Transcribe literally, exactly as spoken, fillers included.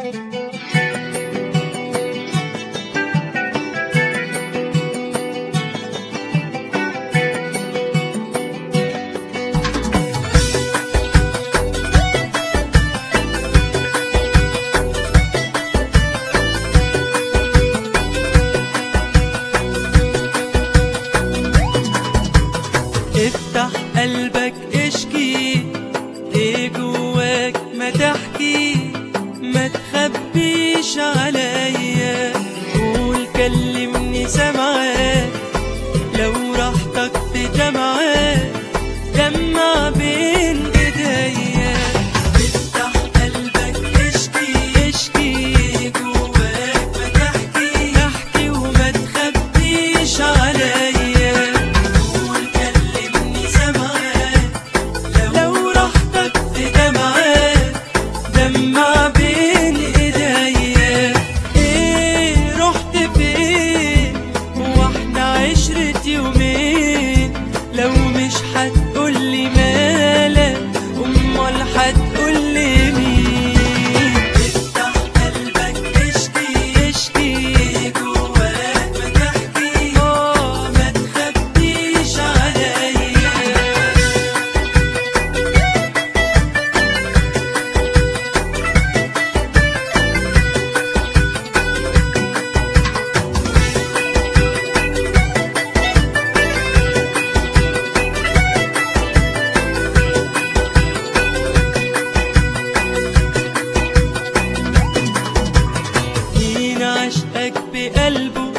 افتح قلبك اشكي ايه جواك ما تحكي، ما تخبيش عليا، قول كلمني سامعاك، لو راحتك في دمعاك دمع بين ايديا. افتح قلبك اشكي اشكي ايه جواك ما تحكي، احكي وما تخبيش عليا، دمع بين ايديا. ايه رحت فين واحنا عشرة يومين، لو مش هتقولي مالك امال هتقولي مين؟ افتح قلبك اشكي اشكي ايه جواك ما تحكي، اه ما تخبيش عليا. عشقك بقلبه